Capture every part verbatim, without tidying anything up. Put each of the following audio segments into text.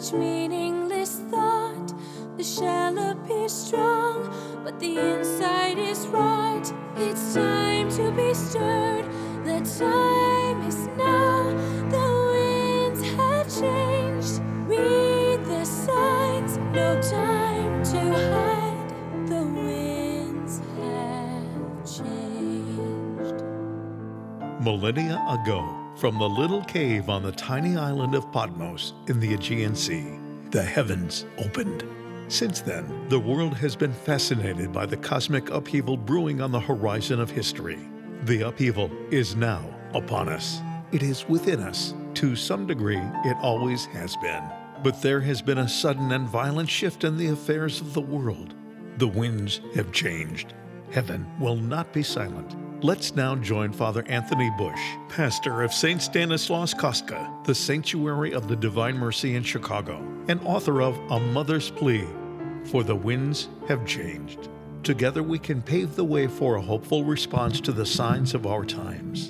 such meaningless thought. The shell appears strong, but the inside is rot. It's time to be stirred. The time is now. The winds have changed. Read the signs. No time to hide. The winds have changed. Millennia ago, from the little cave on the tiny island of Patmos in the Aegean Sea, the heavens opened. Since then, the world has been fascinated by the cosmic upheaval brewing on the horizon of history. The upheaval is now upon us. It is within us. To some degree, it always has been. But there has been a sudden and violent shift in the affairs of the world. The winds have changed. Heaven will not be silent. Let's now join Father Anthony Bush, pastor of Saint Stanislaus Kostka, the Sanctuary of the Divine Mercy in Chicago, and author of A Mother's Plea, For the Winds Have Changed. Together we can pave the way for a hopeful response to the signs of our times.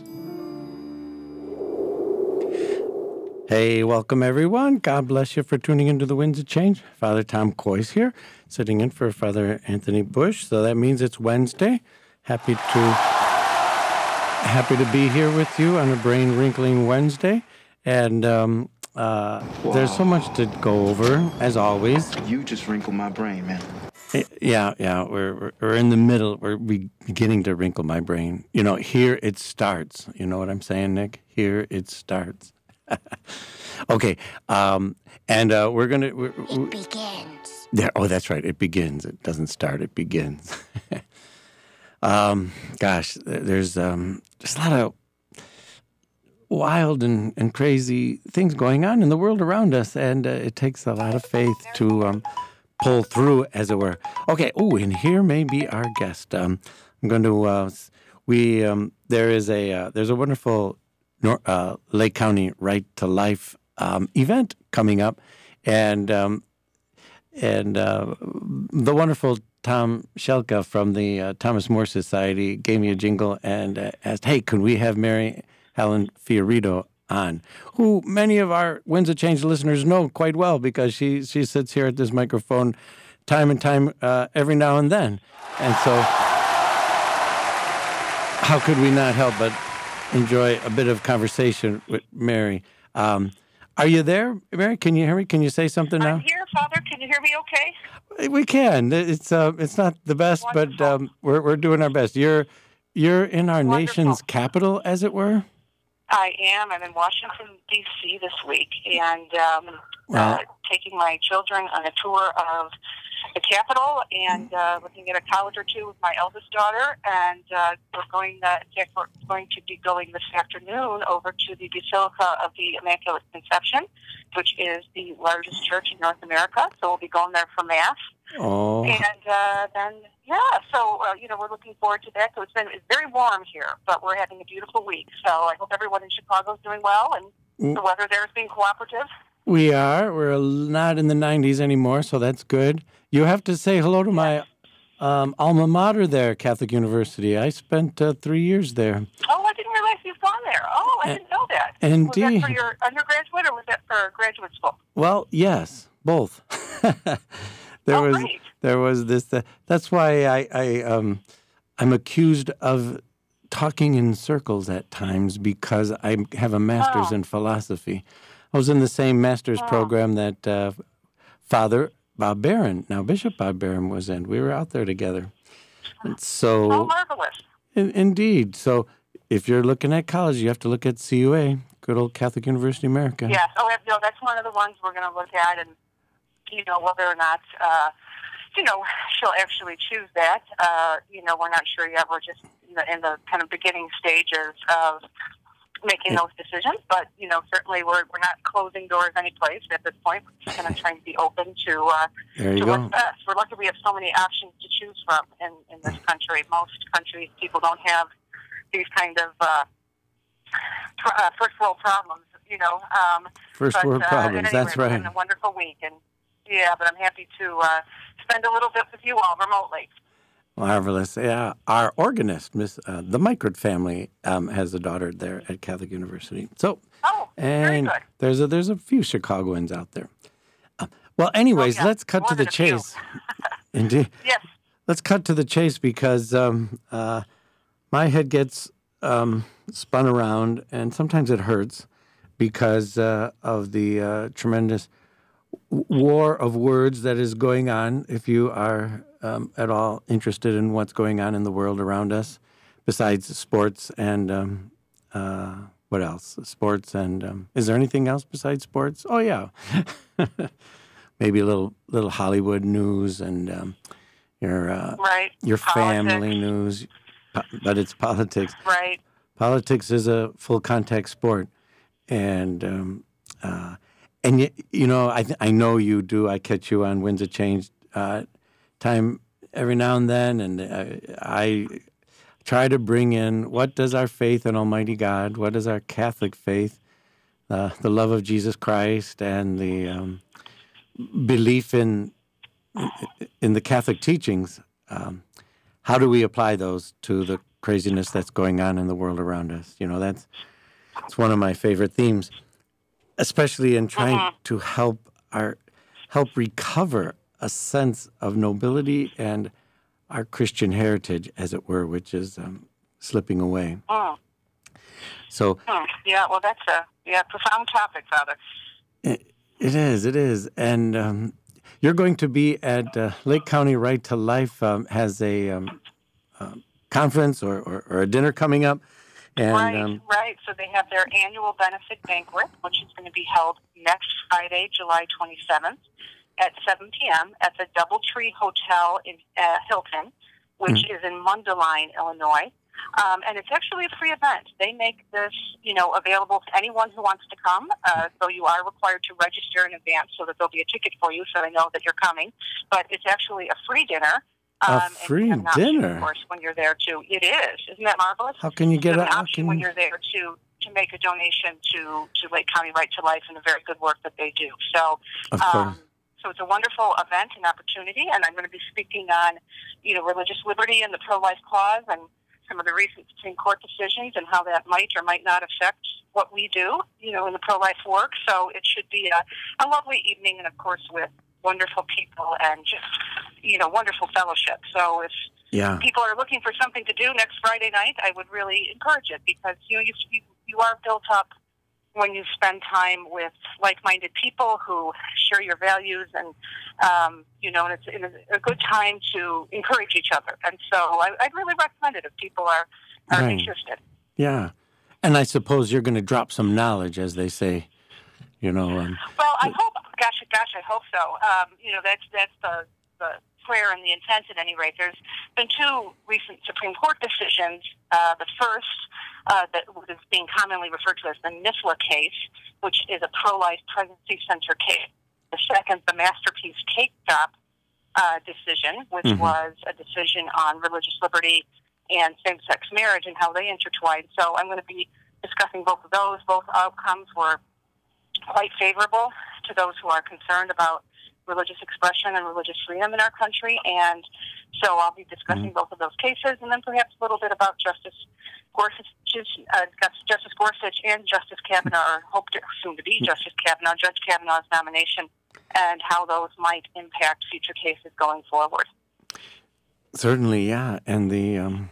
Hey, welcome everyone. God bless you for tuning into The Winds of Change. Father Tom Coyce here, sitting in for Father Anthony Bush. So that means it's Wednesday. Happy to happy to be here with you on a brain wrinkling Wednesday. And um, uh, wow. There's so much to go over, as always. You just wrinkled my brain, man. Yeah, yeah, we're, we're we're in the middle. We're beginning to wrinkle my brain. You know, here it starts. You know what I'm saying, Nick? Here it starts. Okay, um, and uh, we're gonna. We're, it begins. There. Oh, that's right. It begins. It doesn't start. It begins. um, gosh, there's um, there's a lot of wild and, and crazy things going on in the world around us, and uh, it takes a lot of faith to um, pull through, as it were. Okay. Oh, and here may be our guest. Um, I'm going to. Uh, we um, there is a uh, there's a wonderful. Nor, uh, Lake County Right to Life um, event coming up, and um, and uh, the wonderful Tom Shelka from the uh, Thomas More Society gave me a jingle and uh, asked, "Hey, could we have Mary Helen Fiorito on?" Who many of our Winds of Change listeners know quite well because she she sits here at this microphone time and time uh, every now and then, and so how could we not help but enjoy a bit of conversation with Mary. Um, are you there, Mary? Can you hear me? Can you say something now? I'm here, Father. Can you hear me okay? We can. It's uh, it's not the best, Wonderful. but um, we're we're doing our best. You're you're in our Wonderful. nation's capital, as it were. I am. I'm in Washington, D C this week, and um, well, uh, taking my children on a tour of the Capitol and uh, looking at a college or two with my eldest daughter. And uh, we're going, uh, in fact, we're going to be going this afternoon over to the Basilica of the Immaculate Conception, which is the largest church in North America. So we'll be going there for Mass. Oh. And uh, then, yeah, so, uh, you know, we're looking forward to that. So it's been it's very warm here, but we're having a beautiful week. So I hope everyone in Chicago is doing well and mm. the weather there is being cooperative. We are. We're not in the nineties anymore, so that's good. You have to say hello to my um, alma mater there, Catholic University. I spent uh, three years there. Oh, I didn't realize you've gone there. Oh, I didn't know that. Indeed. Was that for your undergraduate or was that for graduate school? Well, yes, both. there oh, was great. there was this. Uh, that's why I, I um, I'm accused of talking in circles at times because I have a master's oh. in philosophy. I was in the same master's oh. program that uh, Father Bob Barron, now Bishop Bob Barron, was in. We were out there together. And so, oh, marvelous. In, indeed. So if you're looking at college, you have to look at C U A, good old Catholic University America. Yes. Oh, no, that's one of the ones we're going to look at, and, you know, whether or not, uh, you know, she'll actually choose that. Uh, you know, we're not sure yet. We're just in the, in the kind of beginning stages of making those decisions, but, you know, certainly we're we're not closing doors any place at this point. We're just going to try and be open to, uh, there you to go. what's best. We're lucky we have so many options to choose from in, in this country. Most countries, people don't have these kind of uh, pr- uh, first world problems, you know. Um, first but, world uh, problems, anyway, that's right. It's been a wonderful week, and yeah, but I'm happy to uh, spend a little bit with you all remotely. Marvelous. Yeah, our organist, Miss uh, the Microt family, um, has a daughter there at Catholic University. So, oh, and very good. there's a there's a few Chicagoans out there. Well, anyways, oh, yeah. let's cut More to the than a few. chase. Indeed. Yes. Let's cut to the chase because um, uh, my head gets um, spun around, and sometimes it hurts because uh, of the uh, tremendous w- war of words that is going on. If you are um, at all interested in what's going on in the world around us, besides sports and um, uh, what else? Sports and um, is there anything else besides sports? Oh yeah, maybe a little little Hollywood news and um, your uh, Right. your Politics. family news, po- but it's politics. Right. Politics is a full contact sport, and um, uh, and you, you know I th- I know you do. I catch you on Winds of Change uh, time every now and then, and uh, I try to bring in what does our faith in Almighty God, what is our Catholic faith, uh, the love of Jesus Christ, and the um, belief in in the Catholic teachings. Um, how do we apply those to the craziness that's going on in the world around us? You know, that's it's one of my favorite themes, especially in trying Mhm. to help our help recover a sense of nobility and our Christian heritage, as it were, which is um, slipping away. Mm. So Mm. Yeah, well, that's a yeah profound topic, Father. it, it is, it is, and um, you're going to be at uh, Lake County Right to Life um, has a um, um, conference or, or, or a dinner coming up, and right, um, right. So they have their annual benefit banquet, which is going to be held next Friday, July twenty-seventh, at seven p.m. at the DoubleTree Hotel in uh, Hilton, which Mm. is in Mundelein, Illinois. Um, and it's actually a free event. They make this, you know, available to anyone who wants to come. Uh, so you are required to register in advance so that there'll be a ticket for you, so they know that you're coming. But it's actually a free dinner. A Um, free and you have an option, dinner? of course, when you're there too. It is. Isn't that marvelous? how can you You get have a an how option can when you, you're there to to make a donation to to Lake County Right to Life and the very good work that they do. So, of course. um, so it's a wonderful event and opportunity, and I'm going to be speaking on, you know, religious liberty and the pro-life clause and some of the recent Supreme Court decisions and how that might or might not affect what we do, you know, in the pro-life work. So it should be a, a lovely evening, and of course with wonderful people and just, you know, wonderful fellowship. So if Yeah, people are looking for something to do next Friday night, I would really encourage it because, you know, you, you, you are built up when you spend time with like-minded people who share your values, and, um, you know, and it's, it's a good time to encourage each other. And so I, I'd really recommend it if people are, are Right. interested. yeah. And I suppose you're going to drop some knowledge, as they say. You know, um, Well, I hope, gosh, gosh, I hope so. Um, you know, that's, that's the, the prayer and the intent at any rate. There's been two recent Supreme Court decisions. Uh, the first, uh, that is being commonly referred to as the NIFLA case, which is a pro-life pregnancy center case. The second, the Masterpiece Cake Shop uh, decision, which Mhm. was a decision on religious liberty and same-sex marriage and how they intertwine. So I'm going to be discussing both of those. Both outcomes were quite favorable to those who are concerned about religious expression and religious freedom in our country. And so I'll be discussing both of those cases, and then perhaps a little bit about Justice Gorsuch's, uh, Justice Gorsuch and Justice Kavanaugh, or hope to soon to be Justice Kavanaugh, Judge Kavanaugh's nomination, and how those might impact future cases going forward. certainly, yeah. And the um,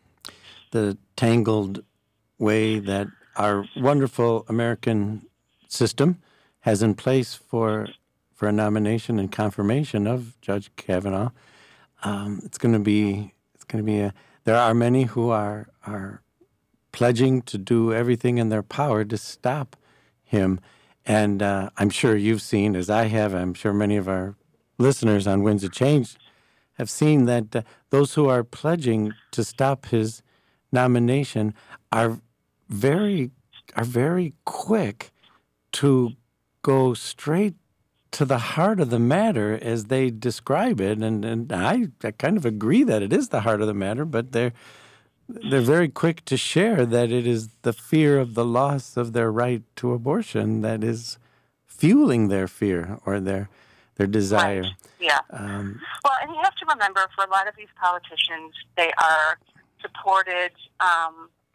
the tangled way that our wonderful American system has in place for for a nomination and confirmation of Judge Kavanaugh, um, it's going to be it's going to be a. There are many who are are pledging to do everything in their power to stop him, and uh, I'm sure you've seen, as I have. I'm sure many of our listeners on Winds of Change have seen that uh, those who are pledging to stop his nomination are very are very quick to go straight to the heart of the matter as they describe it, and, and I, I kind of agree that it is the heart of the matter, but they're they're very quick to share that it is the fear of the loss of their right to abortion that is fueling their fear or their their desire. Right. Yeah. Um, Well, and you have to remember, for a lot of these politicians, they are supported um,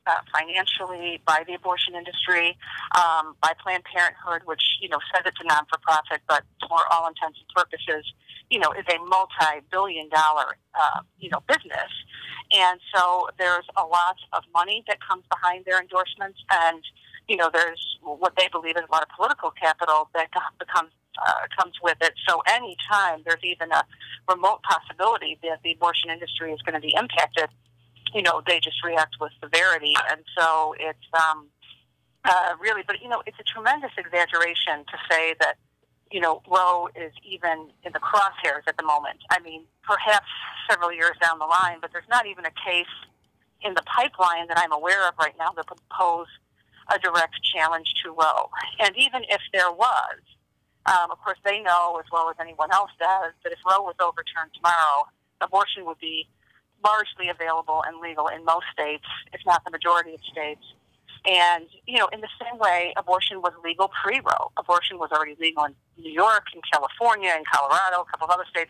uh, financially by the abortion industry, um, by Planned Parenthood, which, you know, says it's a non-for-profit, but for all intents and purposes, you know, is a multi-billion dollar, uh, you know, business. And so there's a lot of money that comes behind their endorsements, and, you know, there's what they believe is a lot of political capital that becomes uh, comes with it. So any time there's even a remote possibility that the abortion industry is going to be impacted, you know, they just react with severity. And so it's um, uh, really, but, you know, it's a tremendous exaggeration to say that, you know, Roe is even in the crosshairs at the moment. I mean, perhaps several years down the line, but there's not even a case in the pipeline that I'm aware of right now that would pose a direct challenge to Roe. And even if there was, um, of course, they know as well as anyone else does that if Roe was overturned tomorrow, abortion would be largely available and legal in most states, if not the majority of states. And, you know, in the same way, abortion was legal pre-Roe. Abortion was already legal in New York, in California, in Colorado, a couple of other states.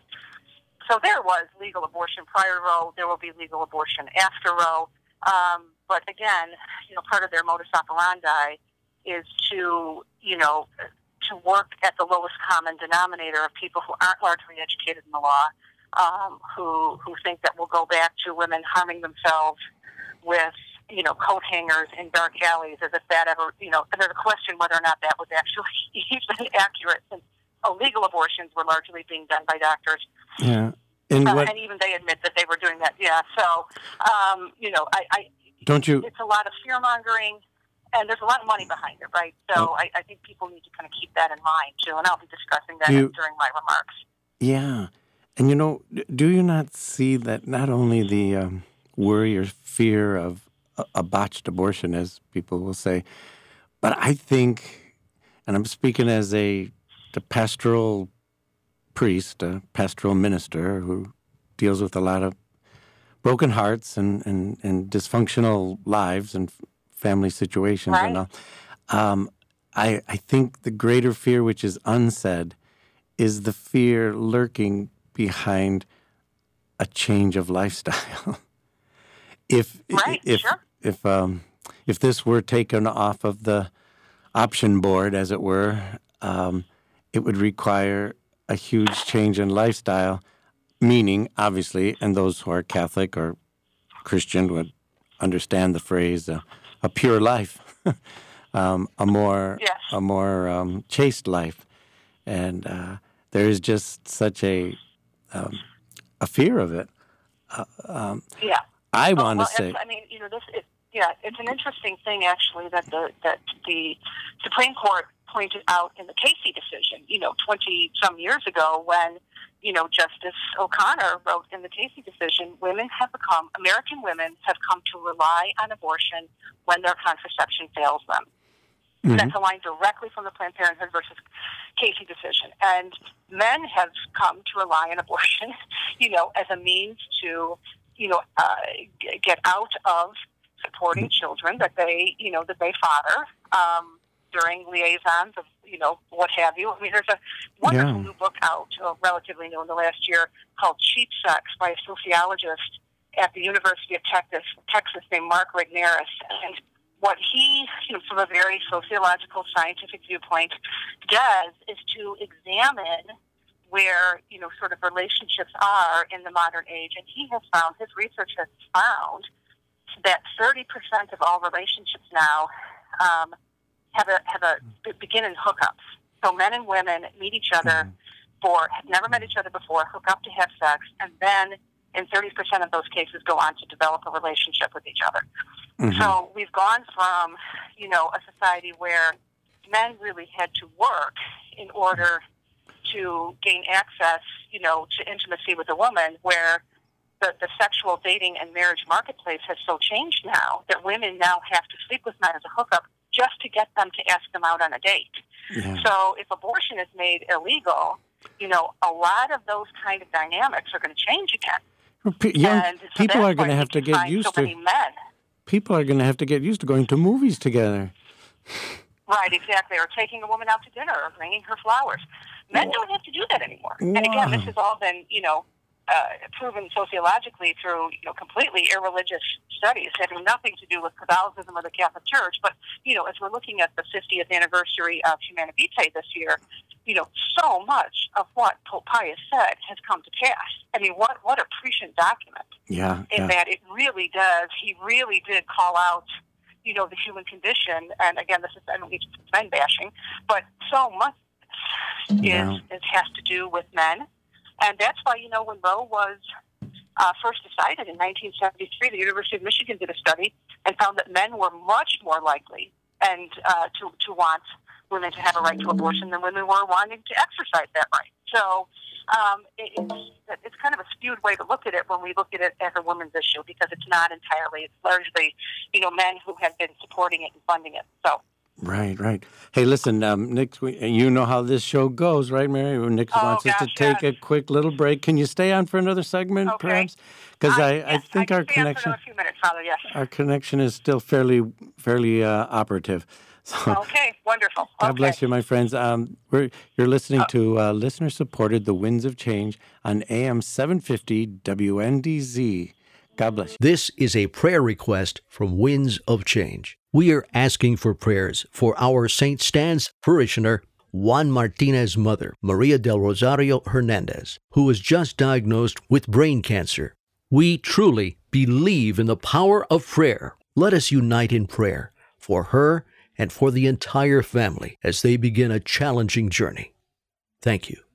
So there was legal abortion prior to Roe. There will be legal abortion after Roe. Um, but again, you know, part of their modus operandi is to, you know, to work at the lowest common denominator of people who aren't largely educated in the law, um, who who think that we'll go back to women harming themselves with, you know, coat hangers in dark alleys, as if that ever, you know, there's a question whether or not that was actually even accurate, since illegal abortions were largely being done by doctors. Yeah. And, uh, what, and even they admit that they were doing that. Yeah. So, um, you know, I, I don't you? It's a lot of fear mongering, and there's a lot of money behind it, right? So oh. I, I think people need to kind of keep that in mind too, and I'll be discussing that you, during my remarks. Yeah, and you know, do you not see that not only the um, worry or fear of a, a botched abortion, as people will say, but I think, and I'm speaking as a the pastoral priest, a pastoral minister who deals with a lot of broken hearts and, and, and dysfunctional lives and family situations right. and all. Um, I, I think the greater fear, which is unsaid, is the fear lurking behind a change of lifestyle. if right, if sure. if um, if this were taken off of the option board, as it were, um, it would require a huge change in lifestyle, meaning, obviously, and those who are Catholic or Christian would understand the phrase, uh, a pure life, um, a more yes. a more um, chaste life. And uh, there is just such a um, a fear of it. Uh, um, yeah. I well, want well, to say... I mean, you know, this is, yeah, it's an interesting thing, actually, that the that the Supreme Court pointed out in the Casey decision, you know, twenty-some years ago when, you know, Justice O'Connor wrote in the Casey decision, women have become, American women have come to rely on abortion when their contraception fails them. Mm-hmm. That's a line directly from the Planned Parenthood versus Casey decision. And men have come to rely on abortion, you know, as a means to, you know, uh, get out of supporting children that they, you know, that they father, um, during liaisons of, you know, what have you. I mean, there's a wonderful yeah. new book out, uh, relatively new in the last year, called Cheap Sex by a sociologist at the University of Texas, Texas named Mark Regnerus. And what he, you know, from a very sociological, scientific viewpoint, does is to examine where, you know, sort of relationships are in the modern age. And he has found, his research has found that thirty percent of all relationships now um, have a have a begin in hookups. So men and women meet each other for have never met each other before, hook up to have sex, and then in thirty percent of those cases go on to develop a relationship with each other. Mm-hmm. So we've gone from, you know, a society where men really had to work in order to gain access, you know, to intimacy with a woman, where the, the sexual dating and marriage marketplace has so changed now that women now have to sleep with men as a hookup just to get them to ask them out on a date. Yeah. So if abortion is made illegal, you know, a lot of those kind of dynamics are going to change again. P- young, so people are going to have to get used so to men. People are going to have to get used to going to movies together. Right, exactly. Or taking a woman out to dinner or bringing her flowers. Men don't have to do that anymore. Wow. And again, this has all been, you know, uh, proven sociologically through, you know, completely irreligious studies having nothing to do with Catholicism or the Catholic Church. But, you know, as we're looking at the fiftieth anniversary of Humanae Vitae this year, you know, so much of what Pope Pius said has come to pass. I mean, what, what a prescient document. Yeah. In yeah. that it really does. He really did call out, you know, the human condition. And again, this is, I don't need to men bashing, but so much is, Yeah. is has to do with men. And that's why, you know, when Roe was uh, first decided in nineteen seventy-three, the University of Michigan did a study and found that men were much more likely and uh, to, to want women to have a right to abortion than women were wanting to exercise that right. So um, it, it's, it's kind of a skewed way to look at it when we look at it as a women's issue, because it's not entirely, it's largely, you know, men who have been supporting it and funding it. So. Right, right. Hey, listen, um, Nick, we, you know how this show goes, right, Mary? Nick Oh, wants us gosh, to take yes. a quick little break. Can you stay on for another segment, Okay. perhaps? Because I, I, yes, think I our can stay on for connection, another few minutes, Father, yes. our connection is still fairly, fairly uh, operative. So, Okay, wonderful. God okay. bless you, my friends. Um, we're, you're listening to uh, listener-supported The Winds of Change on A M seven fifty W N D Z. God bless you. This is a prayer request from Winds of Change. We are asking for prayers for our Saint Stan's parishioner, Juan Martinez's mother, Maria del Rosario Hernandez, who was just diagnosed with brain cancer. We truly believe in the power of prayer. Let us unite in prayer for her and for the entire family as they begin a challenging journey. Thank you.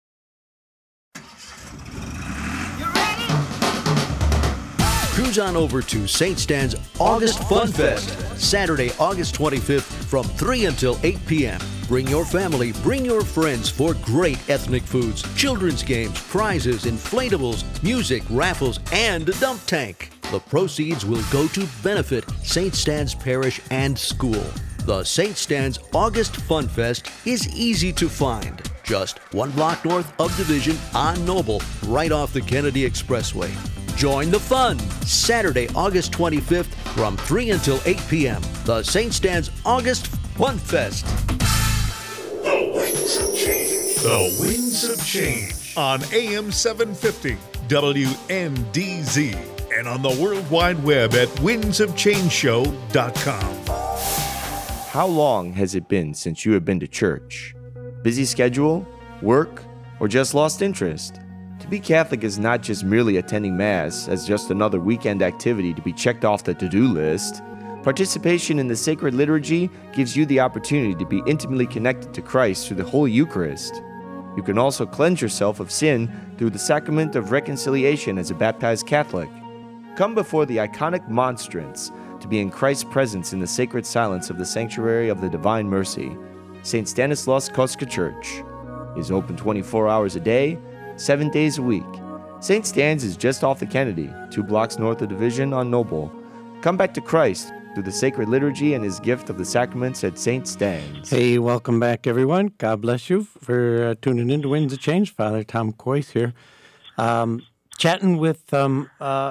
Cruise on over to Saint Stan's August Fun Fest, Saturday, August twenty-fifth from three until eight p.m. Bring your family, bring your friends for great ethnic foods, children's games, prizes, inflatables, music, raffles, and a dump tank. The proceeds will go to benefit Saint Stan's Parish and School. The Saint Stan's August Fun Fest is easy to find. Just one block north of Division on Noble, right off the Kennedy Expressway. Join the fun, Saturday, August twenty-fifth from three until eight p.m. The Saint Stan's August Fun Fest. The Winds of Change. The Winds of Change on A M seven fifty W N D Z and on the World Wide Web at winds of change show dot com. How long has it been since you have been to church? Busy schedule, work, or just lost interest? To be Catholic is not just merely attending Mass as just another weekend activity to be checked off the to-do list. Participation in the sacred liturgy gives you the opportunity to be intimately connected to Christ through the Holy Eucharist. You can also cleanse yourself of sin through the sacrament of reconciliation as a baptized Catholic. Come before the iconic monstrance to be in Christ's presence in the sacred silence of the Sanctuary of the Divine Mercy. Saint Stanislaus Kostka Church is open twenty-four hours a day, seven days a week. Saint Stan's is just off the Kennedy, two blocks north of Division on Noble. Come back to Christ through the sacred liturgy and his gift of the sacraments at Saint Stan's. Hey, welcome back, everyone. God bless you for uh, tuning in to Winds of Change. Father Tom Coyce here. Um, chatting with um, uh,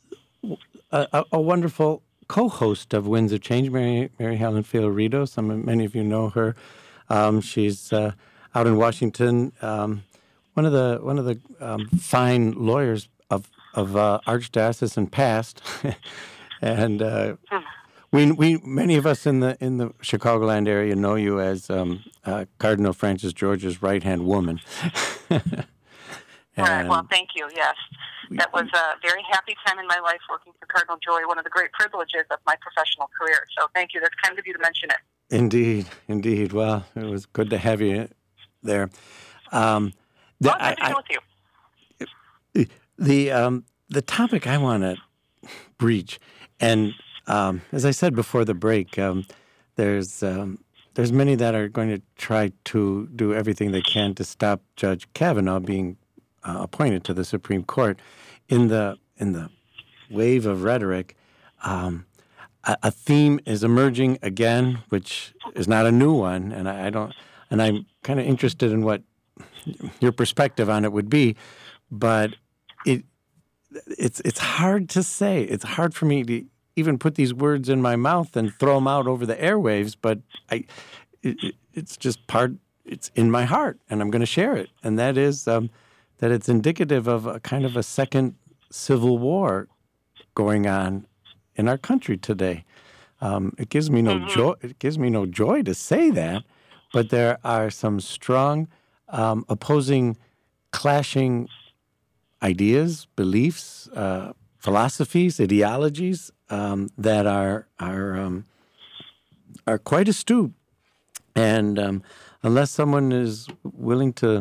a, a wonderful co-host of Winds of Change, Mary, Mary Helen Fiorito. Some Many of you know her. Um, she's uh, out in Washington. Um, One of the one of the um, fine lawyers of of uh, archdiocesan past, and uh, we we many of us in the in the Chicagoland area know you as um, uh, Cardinal Francis George's right hand woman. Right. Well, thank you. Yes, that was a very happy time in my life working for Cardinal Joy. One of the great privileges of my professional career. So, thank you. That's kind of you to mention it. Indeed, indeed. Well, it was good to have you there. Um, The, well, good to be with you. The um, the topic I want to breach, and um, as I said before the break, um, there's um, there's many that are going to try to do everything they can to stop Judge Kavanaugh being uh, appointed to the Supreme Court. In the in the wave of rhetoric, um, a, a theme is emerging again, which is not a new one, and I, I don't. And I'm kind of interested in what your perspective on it would be, but it it's it's hard to say. It's hard for me to even put these words in my mouth and throw them out over the airwaves. But I, it, it's just part. It's in my heart, and I'm going to share it. And that is um, that it's indicative of a kind of a second civil war going on in our country today. Um, it gives me no mm-hmm. joy. It gives me no joy to say that, but there are some strong um, opposing, clashing ideas, beliefs, uh, philosophies, ideologies um, that are are um, are quite astute, and um, unless someone is willing to,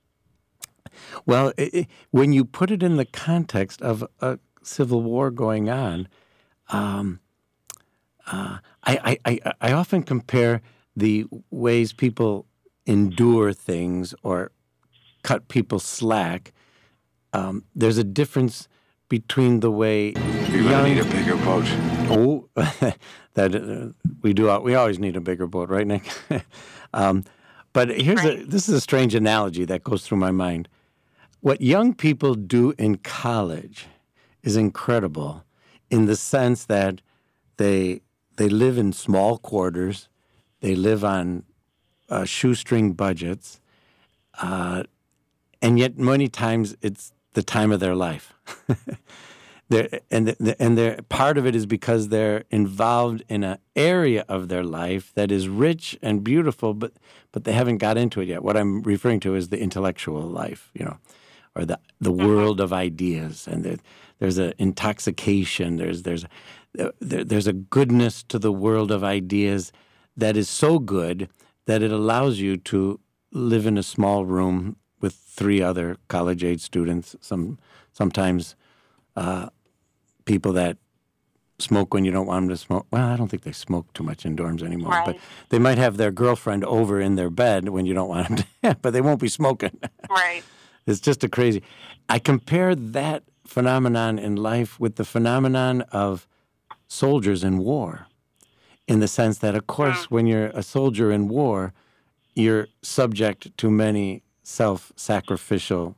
well, it, it, when you put it in the context of a civil war going on, um, uh, I, I, I I often compare the ways people endure things or cut people slack. Um, there's a difference between the way you're young, gonna need a bigger boat. Oh, that uh, we do. We always need a bigger boat, right, Nick? um, but here's right. a. This is a strange analogy that goes through my mind. What young people do in college is incredible, in the sense that they they live in small quarters, they live on uh, shoestring budgets, uh, and yet many times it's the time of their life. they're, and the, and they're, part of it is because they're involved in an area of their life that is rich and beautiful, but but they haven't got into it yet. What I'm referring to is the intellectual life, you know, or the the world of ideas. And there, there's an intoxication. There's there's there, there's a goodness to the world of ideas that is so good that it allows you to live in a small room with three other college-age students, some sometimes uh, people that smoke when you don't want them to smoke. Well, I don't think they smoke too much in dorms anymore, right. But they might have their girlfriend over in their bed when you don't want them to, but they won't be smoking. Right. It's just a crazy. I compare that phenomenon in life with the phenomenon of soldiers in war, in the sense that, of course, mm. when you're a soldier in war, you're subject to many self-sacrificial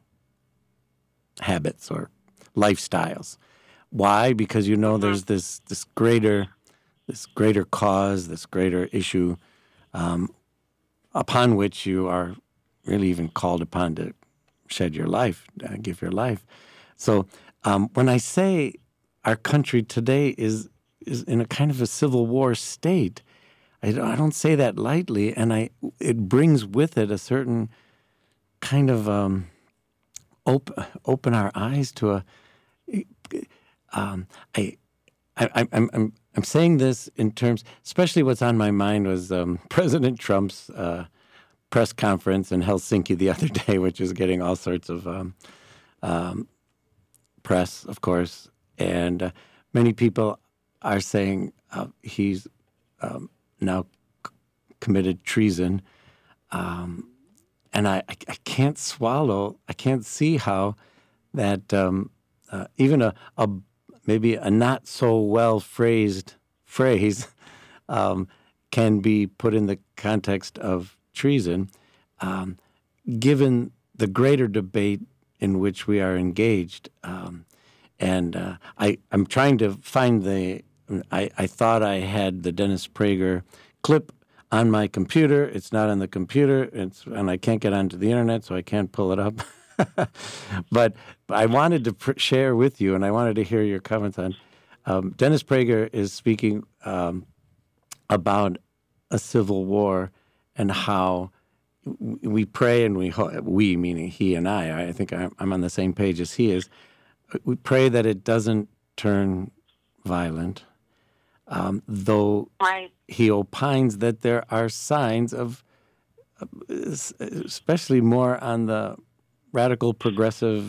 habits or lifestyles. Why? Because you know there's this this greater this greater cause, this greater issue um, upon which you are really even called upon to shed your life, uh, give your life. So um, when I say our country today is is in a kind of a civil war state, I don't, I don't say that lightly, and I it brings with it a certain kind of um, open open our eyes to a. Um, I, I, I'm I'm I'm saying this in terms, especially what's on my mind was um, President Trump's uh, press conference in Helsinki the other day, which is getting all sorts of um, um, press, of course, and uh, many people are saying uh, he's um, now c- committed treason. Um, And I, I, I can't swallow, I can't see how that um, uh, even a, a maybe a not so well phrased phrase um, can be put in the context of treason, um, given the greater debate in which we are engaged. Um, and uh, I, I'm trying to find the, I, I thought I had the Dennis Prager clip on my computer. It's not on the computer, it's, and I can't get onto the internet, so I can't pull it up. But I wanted to pr- share with you, and I wanted to hear your comments on. Um, Dennis Prager is speaking um, about a civil war and how we pray and we ho- we meaning he and I. I think I'm on the same page as he is. We pray that it doesn't turn violent. Um, though right. he opines that there are signs of, especially more on the radical progressive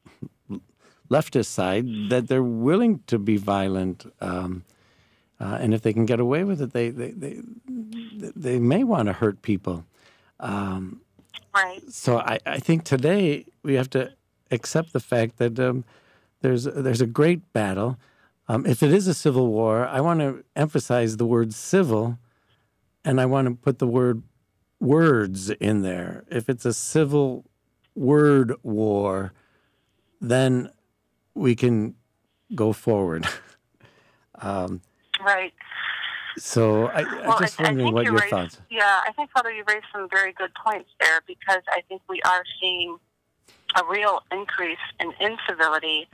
leftist side, that they're willing to be violent, um, uh, and if they can get away with it, they they they, they may want to hurt people. Um, right. So I, I think today we have to accept the fact that um, there's there's a great battle. Um, if it is a civil war, I want to emphasize the word civil, and I want to put the word words in there. If it's a civil word war, then we can go forward. um, right. So I, well, I'm just I, wondering I what you your raised, thoughts. Yeah, I think, Father, you raised some very good points there, because I think we are seeing a real increase in incivility,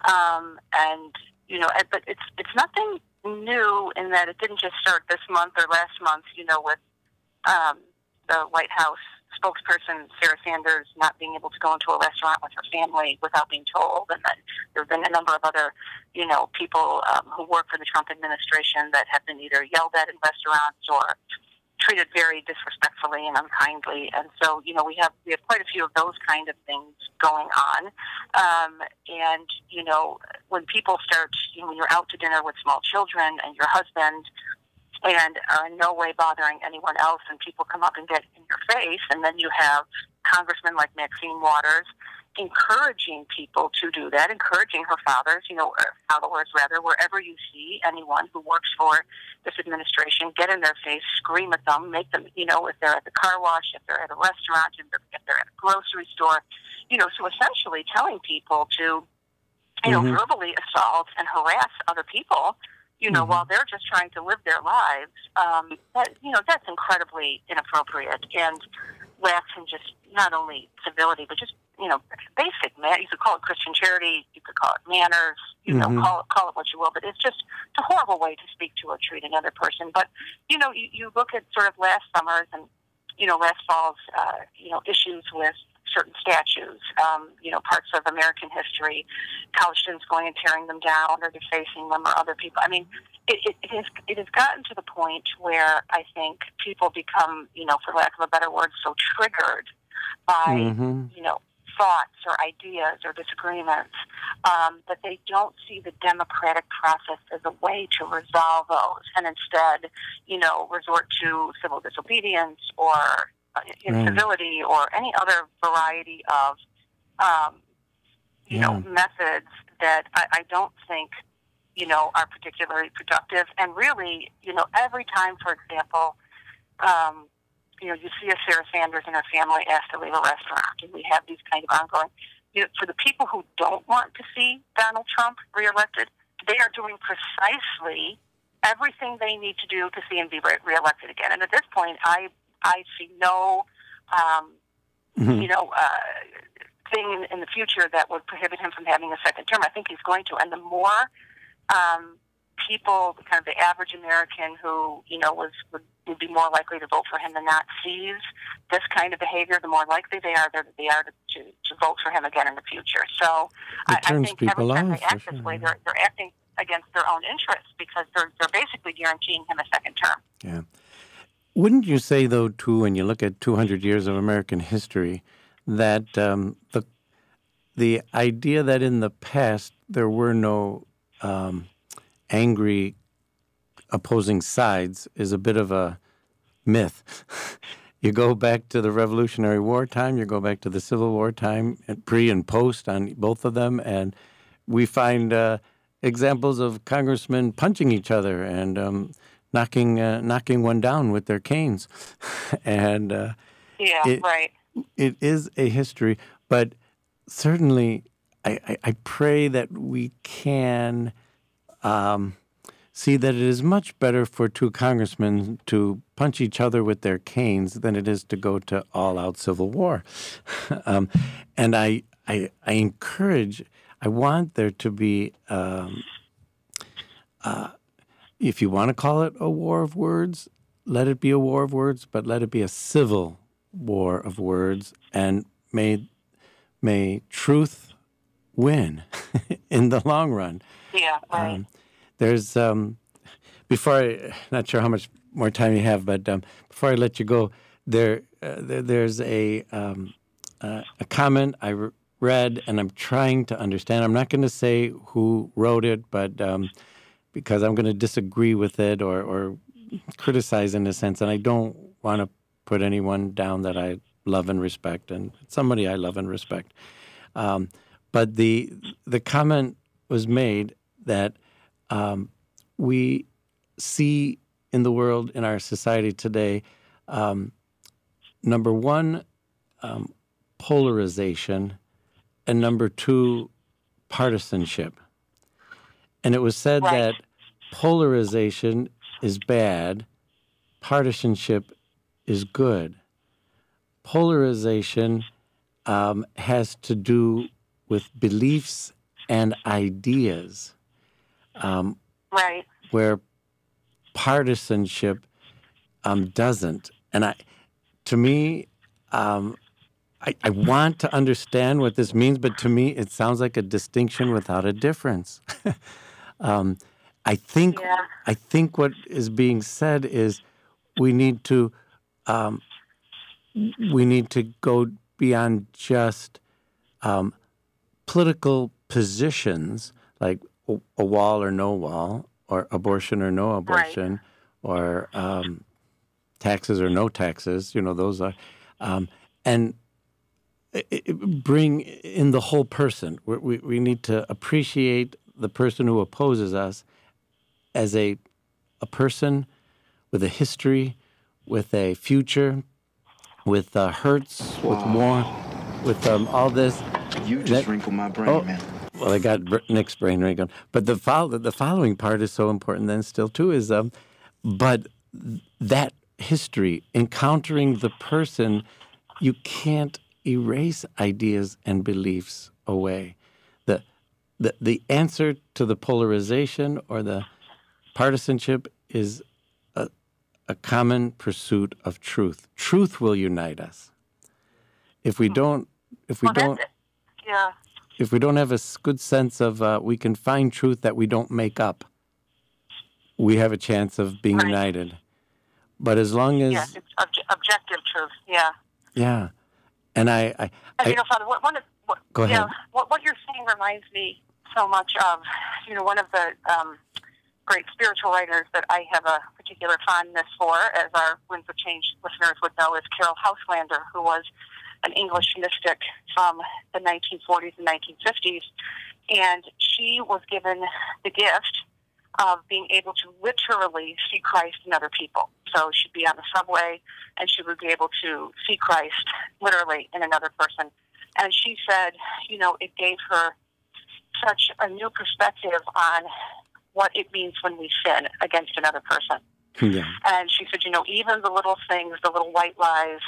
um, and you know, but it's it's nothing new in that it didn't just start this month or last month. You know, with um, the White House spokesperson Sarah Sanders not being able to go into a restaurant with her family without being told, and then there have been a number of other, you know, people um, who work for the Trump administration that have been either yelled at in restaurants or treated very disrespectfully and unkindly. And so, you know, we have we have quite a few of those kind of things going on. Um, and, you know, when people start, you know, when you're out to dinner with small children and your husband and are in no way bothering anyone else, and people come up and get in your face, and then you have congressmen like Maxine Waters encouraging people to do that, encouraging her fathers, you know, followers rather, wherever you see anyone who works for this administration, get in their face, scream at them, make them, you know, if they're at the car wash, if they're at a restaurant, if they're, if they're at a grocery store, you know, so essentially telling people to, you know, mm-hmm. verbally assault and harass other people, you know, mm-hmm. while they're just trying to live their lives, um, that, you know, that's incredibly inappropriate and lacks in just not only civility, but just, you know, basic, man. You could call it Christian charity, you could call it manners, you mm-hmm. know, call it, call it what you will, but it's just it's a horrible way to speak to or treat another person. But, you know, you, you look at sort of last summer's and, you know, last fall's, uh, you know, issues with certain statues, um, you know, parts of American history, college students going and tearing them down or defacing them or other people. I mean, it, it, it, is, it has gotten to the point where I think people become, you know, for lack of a better word, so triggered by, mm-hmm. you know, thoughts or ideas or disagreements um, that they don't see the democratic process as a way to resolve those, and instead, you know, resort to civil disobedience or uh, incivility mm. or any other variety of, um, you yeah. know, methods that I, I don't think, you know, are particularly productive. And really, you know, every time, for example, um, you know, you see a Sarah Sanders and her family asked to leave a restaurant, and we have these kind of ongoing. You know, for the people who don't want to see Donald Trump reelected, they are doing precisely everything they need to do to see him be re- reelected again. And at this point, I I see no, um, mm-hmm. you know, uh, thing in, in the future that would prohibit him from having a second term. I think he's going to. And the more um, people, kind of the average American who, you know, was would, would be more likely to vote for him than not sees this kind of behavior, the more likely they are that they are to, to, to vote for him again in the future. So I, I think every time they act this way, they're, they're acting against their own interests because they're they're basically guaranteeing him a second term. Yeah. Wouldn't you say, though, too, when you look at two hundred years of American history, that um, the the idea that in the past there were no um, angry opposing sides is a bit of a myth? You go back to the Revolutionary War time, you go back to the Civil War time, pre and post on both of them, and we find uh, examples of congressmen punching each other and um, knocking uh, knocking one down with their canes. and uh, yeah, it, right. It is a history, but certainly I, I, I pray that we can um, see that it is much better for two congressmen to punch each other with their canes than it is to go to all-out civil war. um, and I, I, I encourage, I want there to be, um, uh, if you want to call it a war of words, let it be a war of words, but let it be a civil war of words, and may may truth win in the long run. Yeah, right. Um, there's, um, before I, not sure how much more time you have, but um, before I let you go, there, uh, there there's a um, uh, a comment I re- read, and I'm trying to understand. I'm not going to say who wrote it, but um, because I'm going to disagree with it or, or criticize in a sense, and I don't want to put anyone down that I love and respect, and somebody I love and respect. Um, but the the comment was made that um, we see in the world, in our society today, um, number one, um, polarization, and number two, partisanship. And it was said right. that polarization is bad, partisanship is good. Polarization um, has to do with beliefs and ideas, um, Right. where partisanship um, doesn't. And I, to me, um, I, I want to understand what this means, but to me, it sounds like a distinction without a difference. um, I think Yeah. I think what is being said is we need to um, we need to go beyond just um, political positions like a wall or no wall, or abortion or no abortion, right. or um, taxes or no taxes. You know, those are, um, and it, it bring in the whole person. We, we we need to appreciate the person who opposes us as a a person with a history, with a future, with uh, hurts, wow. with war, with um, all this. You just that, wrinkled my brain, oh, man. Well, I got Nick's brain right going. But the follow, the following part is so important then still too is, um, but that history, encountering the person, you can't erase ideas and beliefs away. The, the, the answer to the polarization or the partisanship is a, a common pursuit of truth. Truth will unite us. If we don't, if we well, don't, yeah. if we don't have a good sense of, uh, we can find truth that we don't make up, we have a chance of being right. united. But as long as... Yes, it's obje- objective truth, yeah. Yeah. And I... I, and I you know, Father, what, one of, what, go ahead. Yeah, what, what you're saying reminds me so much of, you know, one of the um, great spiritual writers that I have a particular fondness for, as our Winds of Change listeners would know, is Carol Houselander, who was an English mystic from the nineteen forties and nineteen fifties. And she was given the gift of being able to literally see Christ in other people. So she'd be on the subway and she would be able to see Christ literally in another person. And she said, you know, it gave her such a new perspective on what it means when we sin against another person. Yeah. And she said, you know, even the little things, the little white lies,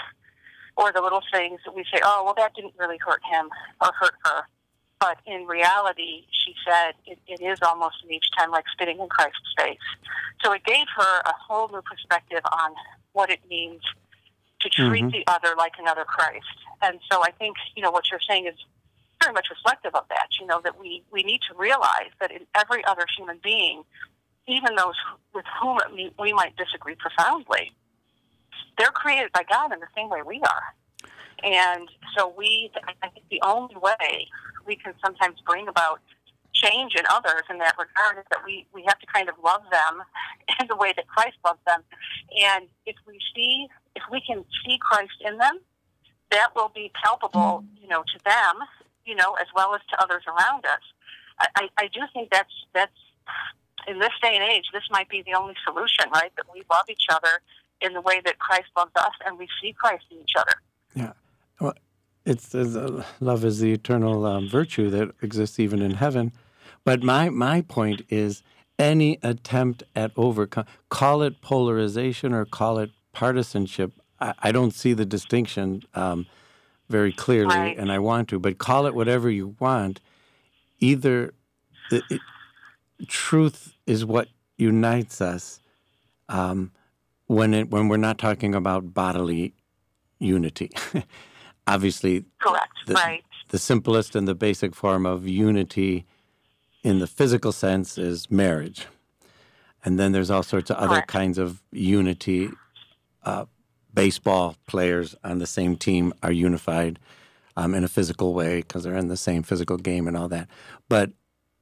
or the little things that we say, oh, well, that didn't really hurt him or hurt her. But in reality, she said, it, it is almost in each time like spitting in Christ's face. So it gave her a whole new perspective on what it means to treat mm-hmm. the other like another Christ. And so I think, you know, what you're saying is very much reflective of that, you know, that we, we need to realize that in every other human being, even those with whom we, we might disagree profoundly, they're created by God in the same way we are. And so we, I think the only way we can sometimes bring about change in others in that regard is that we, we have to kind of love them in the way that Christ loved them. And if we see, if we can see Christ in them, that will be palpable, you know, to them, you know, as well as to others around us. I, I, I do think that's, that's, in this day and age, this might be the only solution, right? That we love each other in the way that Christ loves us, and we see Christ in each other. Yeah. Well, it's, it's uh, love is the eternal um, virtue that exists even in heaven. But my, my point is any attempt at overcome, call it polarization or call it partisanship, I, I don't see the distinction um, very clearly, right. and I want to, but call it whatever you want. Either it, it, truth is what unites us, um, when it when we're not talking about bodily unity. Obviously, correct, the, right. the simplest and the basic form of unity in the physical sense is marriage. And then there's all sorts of other correct. kinds of unity. Uh, baseball players on the same team are unified um, in a physical way because they're in the same physical game and all that. But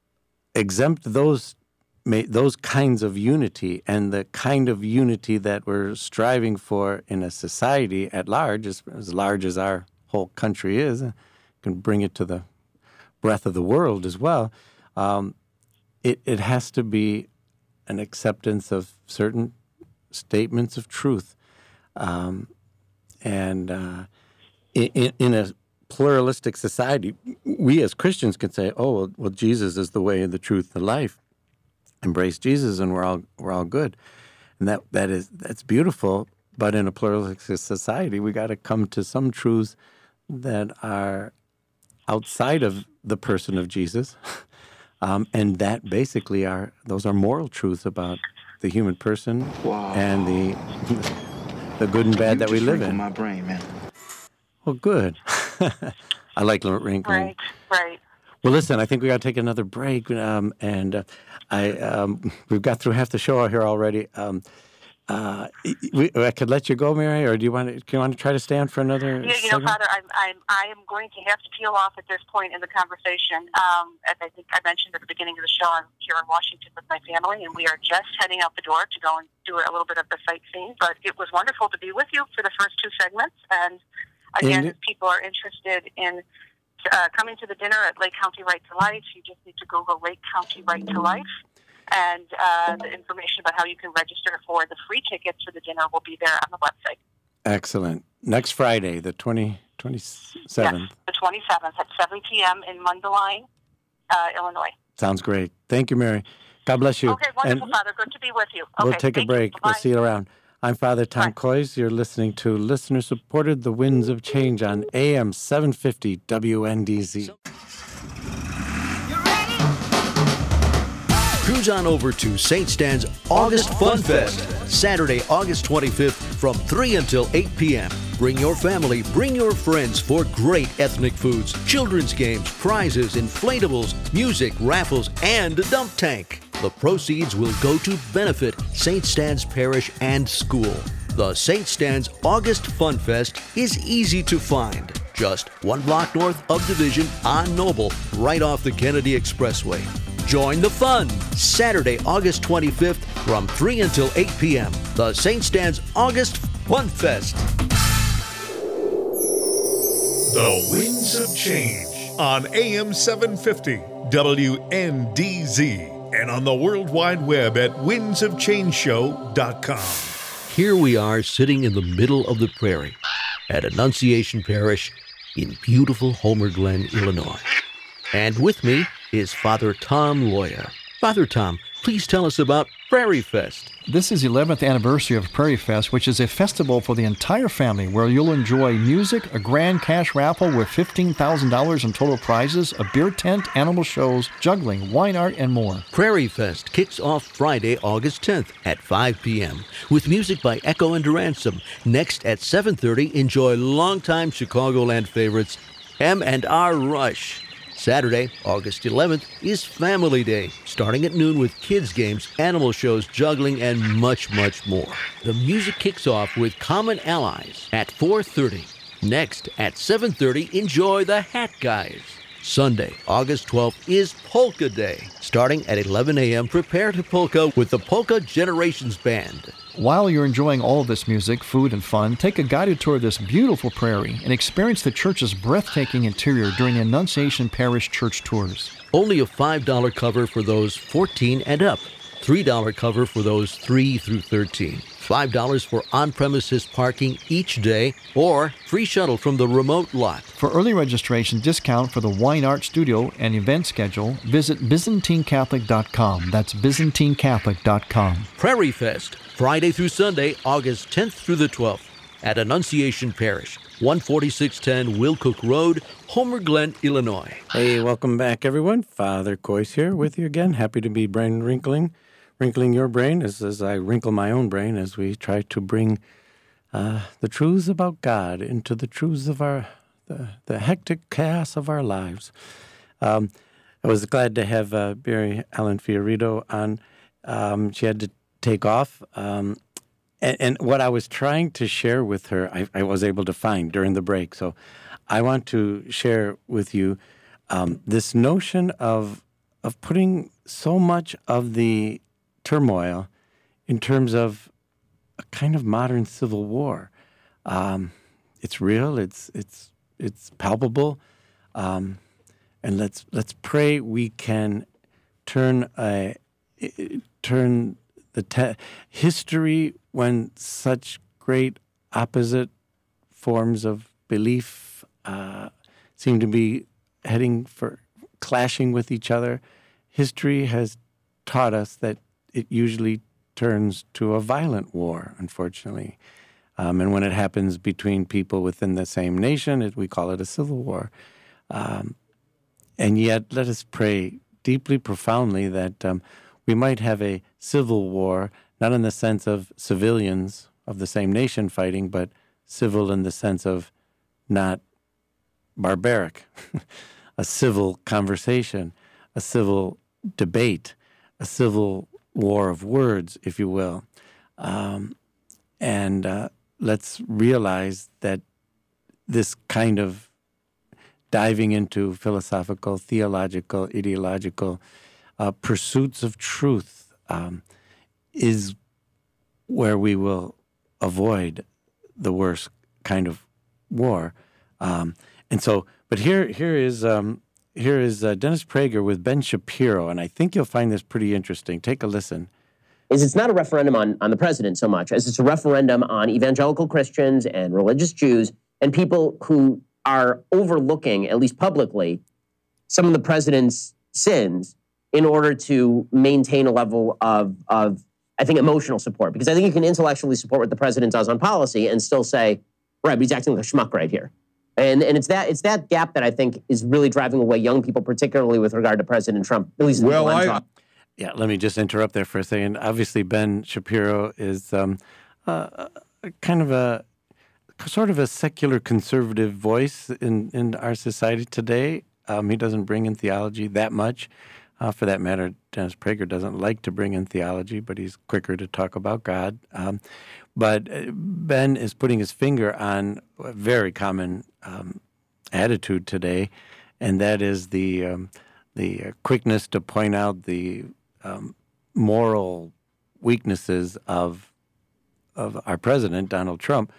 exempt those those kinds of unity and the kind of unity that we're striving for in a society at large, as, as large as our whole country is, uh, can bring it to the breadth of the world as well, um, it, it has to be an acceptance of certain statements of truth. Um, and uh, in, in a pluralistic society, we as Christians can say, oh, well, well, Jesus is the way, the truth, the life. Embrace Jesus, and we're all we're all good, and that that is that's beautiful. But in a pluralistic society, we got to come to some truths that are outside of the person of Jesus, um, and that basically are those are moral truths about the human person Wow. and the the good and bad You that we just live wrinkled in. my brain, man. Well, good. I like wrinkling. Right, right. Well, listen, I think we got to take another break, um, and uh, I um, we've got through half the show here already. Um, uh, we, I could let you go, Mary, or do you want to? Do you want to try to stay on for another? You, you know, segment? Father, I'm, I'm, I am going to have to peel off at this point in the conversation. Um, as I think I mentioned at the beginning of the show, I'm here in Washington with my family, and we are just heading out the door to go and do a little bit of the sightseeing. But it was wonderful to be with you for the first two segments. And again, And- if people are interested in uh, coming to the dinner at Lake County Right to Life, you just need to Google Lake County Right to Life. And uh, the information about how you can register for the free tickets for the dinner will be there on the website. Excellent. Next Friday, the twenty, twenty-seventh. Yes, the twenty-seventh at seven p.m. in Mundelein, uh, Illinois. Sounds great. Thank you, Mary. God bless you. Okay, wonderful, And Father. Good to be with you. we'll Okay, take a thank you. break. We'll Bye-bye. see you around. I'm Father Tom Bye. Coys. You're listening to listener-supported The Winds of Change on A M seven fifty W N D Z. Cruise on over to Saint Stan's August Fun Fest, Saturday, August twenty-fifth from three until eight p.m. Bring your family, bring your friends for great ethnic foods, children's games, prizes, inflatables, music, raffles, and a dump tank. The proceeds will go to benefit Saint Stan's Parish and School. The Saint Stan's August Fun Fest is easy to find. Just one block north of Division on Noble, right off the Kennedy Expressway. Join the fun, Saturday, August twenty-fifth from three until eight p.m. The Saint Stan's August Fun Fest. The Winds of Change on A M seven fifty W N D Z and on the World Wide Web at winds of change show dot com. Here we are sitting in the middle of the prairie at Annunciation Parish in beautiful Homer Glen, Illinois. And with me is Father Tom Loya. Father Tom, please tell us about Prairie Fest. This is the eleventh anniversary of Prairie Fest, which is a festival for the entire family where you'll enjoy music, a grand cash raffle with fifteen thousand dollars in total prizes, a beer tent, animal shows, juggling, wine art, and more. Prairie Fest kicks off Friday, August tenth at five p.m. with music by Echo and Ransom. Next at seven thirty, enjoy longtime Chicagoland favorites M and R Rush. Saturday, August eleventh, is Family Day, starting at noon with kids' games, animal shows, juggling, and much, much more. The music kicks off with Common Allies at four thirty. Next, at seven thirty, enjoy the Hat Guys. Sunday, August twelfth, is Polka Day. Starting at eleven a.m., prepare to polka with the Polka Generations Band. While you're enjoying all of this music, food, and fun, take a guided tour of this beautiful prairie and experience the church's breathtaking interior during the Annunciation Parish Church tours. Only a five dollars cover for those fourteen and up. three dollars cover for those three through thirteen. five dollars for on-premises parking each day or free shuttle from the remote lot. For early registration discount for the Wine Art Studio and event schedule, visit byzantine catholic dot com. That's byzantine catholic dot com. Prairie Fest, Friday through Sunday, August tenth through the twelfth at Annunciation Parish, one forty-six ten Wilcook Road, Homer Glen, Illinois. Hey, welcome back, everyone. Father Coys here with you again. Happy to be brain wrinkling, wrinkling your brain as, as I wrinkle my own brain as we try to bring uh, the truths about God into the truths of our, the, the hectic chaos of our lives. Um, I was glad to have uh, Mary Ellen Fiorito on. Um, she had to take off. Um, and, and what I was trying to share with her, I, I was able to find during the break. So I want to share with you um, this notion of of putting so much of the turmoil in terms of a kind of modern civil war. Um, it's real. It's it's it's palpable, um, and let's let's pray we can turn a turn the te- history when such great opposite forms of belief uh, seem to be heading for clashing with each other. History has taught us that it usually turns to a violent war, unfortunately. Um, and when it happens between people within the same nation, it, we call it a civil war. Um, and yet, let us pray deeply, profoundly that um, we might have a civil war, not in the sense of civilians of the same nation fighting, but civil in the sense of not barbaric, a civil conversation, a civil debate, a civil war of words, if you will. Um, and uh, let's realize that this kind of diving into philosophical, theological, ideological uh, pursuits of truth um, is where we will avoid the worst kind of war. Um, and so, but here, here is um, here is uh, Dennis Prager with Ben Shapiro, and I think you'll find this pretty interesting. Take a listen. Is it's not a referendum on, on the president so much as it's a referendum on evangelical Christians and religious Jews and people who are overlooking, at least publicly, some of the president's sins in order to maintain a level of, of, I think, emotional support. Because I think you can intellectually support what the president does on policy and still say, right, but he's acting like a schmuck right here. And and it's that it's that gap that I think is really driving away young people, particularly with regard to President Trump, at least in well, the I, talk. Yeah, let me just interrupt there for a second. Obviously, Ben Shapiro is um, uh, kind of a sort of a secular conservative voice in, in our society today. Um, he doesn't bring in theology that much. Uh, for that matter, Dennis Prager doesn't like to bring in theology, but he's quicker to talk about God. Um, but Ben is putting his finger on a very common um, attitude today, and that is the um, the quickness to point out the um, moral weaknesses of of our president, Donald Trump,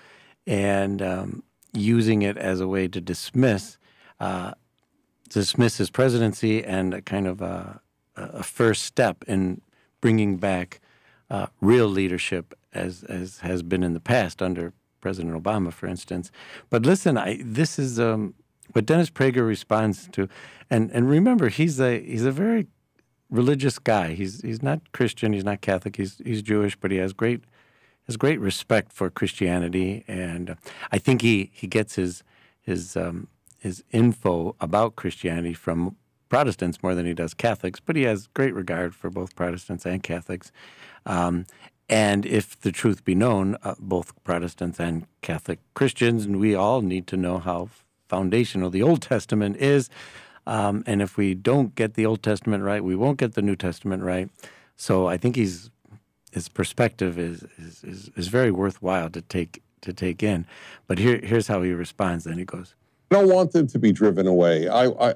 and um, using it as a way to dismiss uh, dismiss his presidency and a kind of a, a first step in bringing back uh, real leadership as as has been in the past under President Obama, for instance. But listen, I, this is um, what Dennis Prager responds to, and and remember, he's a he's a very religious guy. He's he's not Christian, he's not Catholic, he's he's Jewish, but he has great has great respect for Christianity, and uh, I think he he gets his his um, his info about Christianity from Protestants more than he does Catholics, but he has great regard for both Protestants and Catholics. Um, and if the truth be known, uh, both Protestants and Catholic Christians, and we all need to know how foundational the Old Testament is. Um, and if we don't get the Old Testament right, we won't get the New Testament right. So I think he's his perspective is is, is, is very worthwhile to take to take in. But here here's how he responds. Then he goes, I don't want them to be driven away. I, I,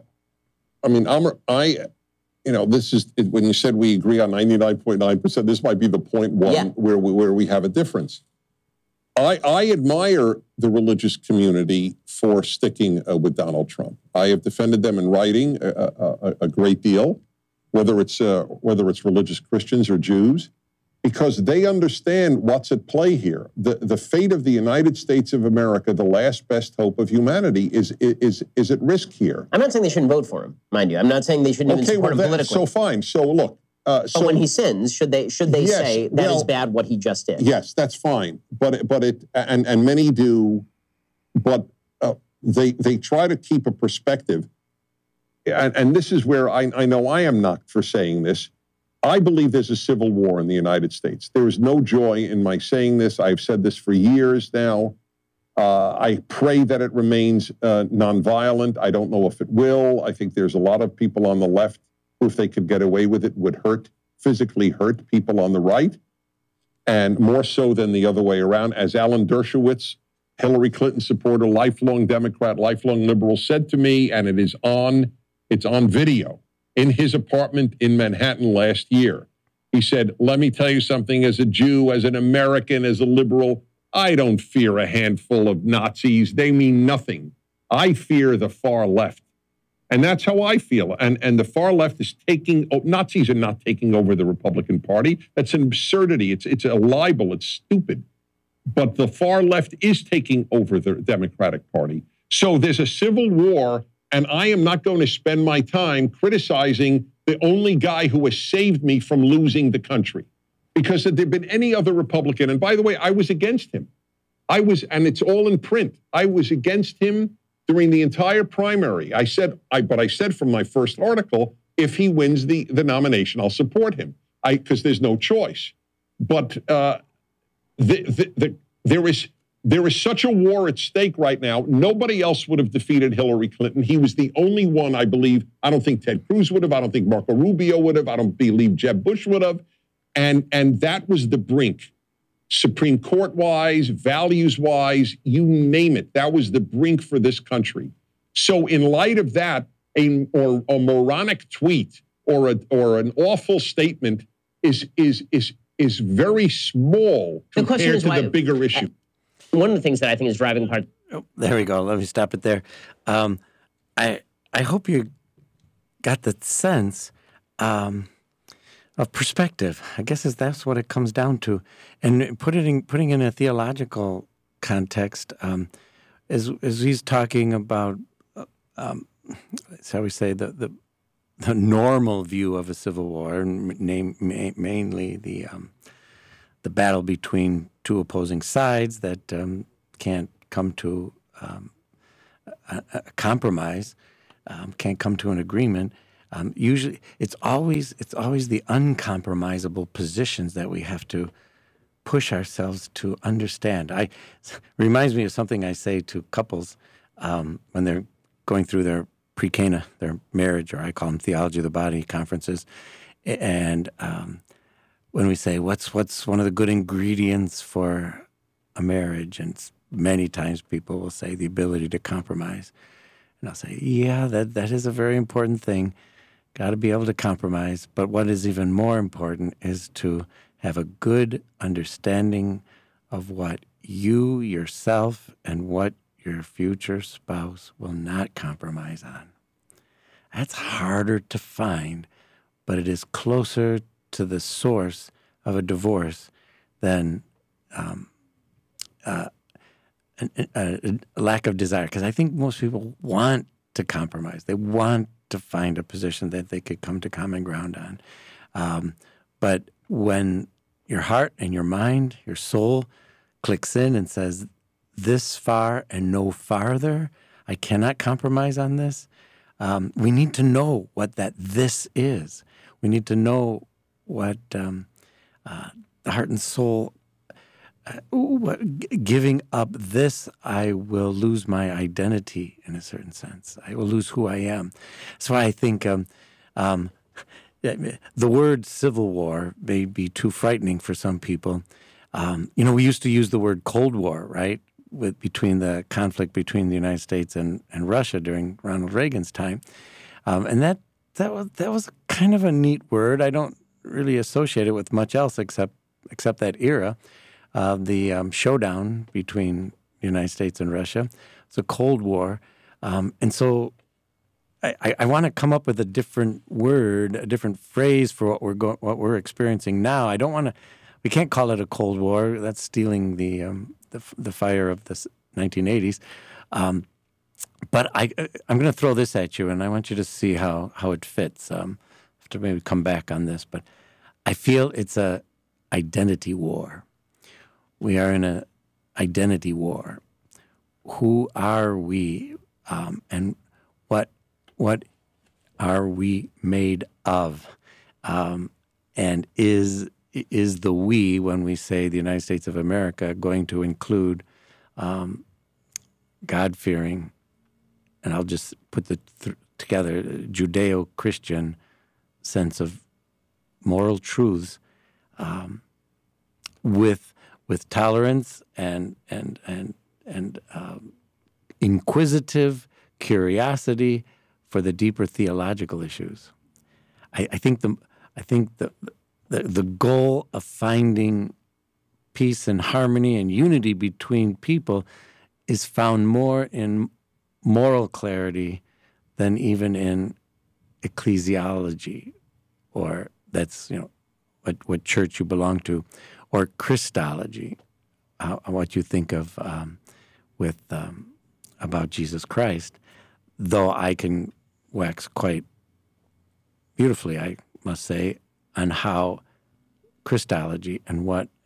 I mean, I'm, I, you know, this is when you said we agree on ninety-nine point nine percent. This might be the point one yeah. where we, where we have a difference. I, I admire the religious community for sticking uh, with Donald Trump. I have defended them in writing a, a, a great deal, whether it's uh, whether it's religious Christians or Jews, because they understand what's at play here. The the fate of the United States of America, the last best hope of humanity, is is is at risk here. I'm not saying they shouldn't vote for him, mind you. I'm not saying they shouldn't okay, even support well, him that, politically. So fine. So look. Uh, but so, when he sins, should they should they yes, say that well, is bad what he just did? Yes, that's fine. But it, but it and and many do, but uh, they they try to keep a perspective. And, and this is where I, I know I am not for saying this. I believe there's a civil war in the United States. There is no joy in my saying this. I've said this for years now. Uh, I pray that it remains uh, nonviolent. I don't know if it will. I think there's a lot of people on the left who, if they could get away with it, would hurt, physically hurt people on the right, and more so than the other way around. As Alan Dershowitz, Hillary Clinton supporter, lifelong Democrat, lifelong liberal, said to me, and it is on, it's on video, in his apartment in Manhattan last year. He said, let me tell you something, as a Jew, as an American, as a liberal, I don't fear a handful of Nazis. They mean nothing. I fear the far left. And that's how I feel. And and the far left is taking, oh, Nazis are not taking over the Republican Party. That's an absurdity. It's it's a libel. It's stupid. But the far left is taking over the Democratic Party. So there's a civil war, and I am not going to spend my time criticizing the only guy who has saved me from losing the country. Because had there been any other Republican, and by the way, I was against him. I was, and it's all in print. I was against him during the entire primary. I said, I but I said from my first article, if he wins the, the nomination, I'll support him. I because there's no choice. But uh, the, the, the, there is there is such a war at stake right now. Nobody else would have defeated Hillary Clinton. He was the only one, I believe. I don't think Ted Cruz would have. I don't think Marco Rubio would have. I don't believe Jeb Bush would have. And and that was the brink. Supreme Court-wise, values-wise, you name it. That was the brink for this country. So in light of that, a or a moronic tweet or a or an awful statement is is is is very small compared to why, the bigger issue. One of the things that I think is driving part. Oh, there we go. Let me stop it there. Um, I I hope you got the sense um, of perspective. I guess is that's what it comes down to, and put it in, putting in a theological context. Um, as as he's talking about, um, shall we say the the. the normal view of a civil war, name, ma- mainly the um, the battle between two opposing sides that um, can't come to um, a, a compromise, um, can't come to an agreement. Um, usually, it's always it's always the uncompromisable positions that we have to push ourselves to understand. I it reminds me of something I say to couples um, when they're going through their pre-Cana, their marriage, or I call them theology of the body conferences. And um, when we say, what's what's one of the good ingredients for a marriage? And many times people will say the ability to compromise. And I'll say, yeah, that, that is a very important thing. Got to be able to compromise. But what is even more important is to have a good understanding of what you, yourself, and what your future spouse will not compromise on. That's harder to find, but it is closer to the source of a divorce than um, uh, a, a, a lack of desire. Because I think most people want to compromise. They want to find a position that they could come to common ground on. Um, but when your heart and your mind, your soul clicks in and says, this far and no farther, I cannot compromise on this. Um, we need to know what that this is. We need to know what um, uh, the heart and soul, uh, what, g- giving up this, I will lose my identity in a certain sense. I will lose who I am. So I think um, um, the word civil war may be too frightening for some people. Um, you know, we used to use the word Cold War, right? With between the conflict between the United States and, and Russia during Ronald Reagan's time, um, and that that was that was kind of a neat word. I don't really associate it with much else except except that era, uh, the um, showdown between the United States and Russia. It's a Cold War, um, and so I, I, I want to come up with a different word, a different phrase for what we're go- what we're experiencing now. I don't want to. We can't call it a Cold War. That's stealing the um, the, the fire of the nineteen eighties. Um, but I, I'm going to throw this at you, and I want you to see how, how it fits. Um, I have to maybe come back on this, but I feel it's a identity war. We are in a identity war. Who are we, um, and what what are we made of? Um, and is Is the we, when we say the United States of America, going to include um, God-fearing, and I'll just put the th- together, Judeo-Christian sense of moral truths um, with with tolerance and and and and um, inquisitive curiosity for the deeper theological issues. I, I think the I think the The, the goal of finding peace and harmony and unity between people is found more in moral clarity than even in ecclesiology, or that's, you know, what, what church you belong to, or Christology, uh, what you think of um, with um, about Jesus Christ, though I can wax quite beautifully, I must say, on how Christology and what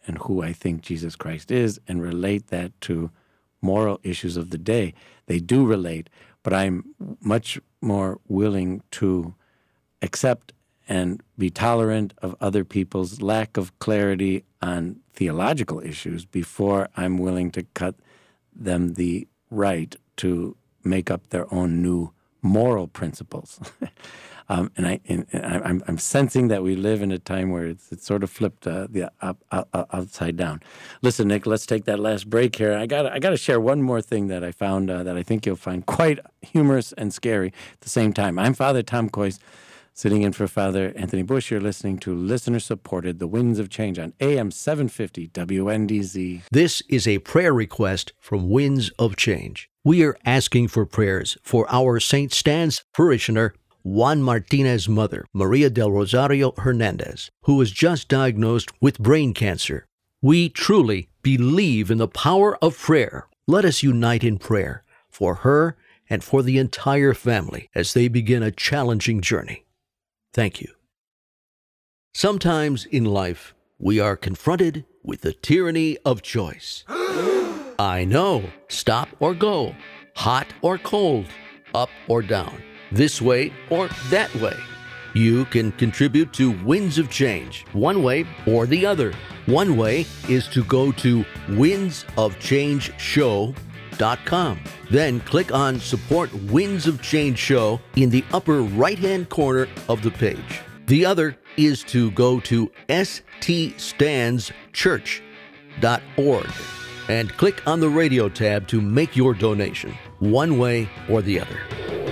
and who I think Jesus Christ is and relate that to moral issues of the day. They do relate, but I'm much more willing to accept and be tolerant of other people's lack of clarity on theological issues before I'm willing to cut them the right to make up their own new moral principles. um, and I, and I'm, I'm sensing that we live in a time where it's, it's sort of flipped uh, the up, up, upside down. Listen, Nick, let's take that last break here. I got I got to share one more thing that I found uh, that I think you'll find quite humorous and scary at the same time. I'm Father Tom Kois, sitting in for Father Anthony Bush. You're listening to listener-supported The Winds of Change on A M seven fifty W N D Z. This is a prayer request from Winds of Change. We are asking for prayers for our Saint Stan's parishioner, Juan Martinez's mother, Maria del Rosario Hernandez, who was just diagnosed with brain cancer. We truly believe in the power of prayer. Let us unite in prayer for her and for the entire family as they begin a challenging journey. Thank you. Sometimes in life, we are confronted with the tyranny of choice. I know, stop or go, hot or cold, up or down, this way or that way. You can contribute to Winds of Change, one way or the other. One way is to go to winds of change show dot com. Then click on Support Winds of Change Show in the upper right-hand corner of the page. The other is to go to s t stands church dot org and click on the radio tab to make your donation, one way or the other.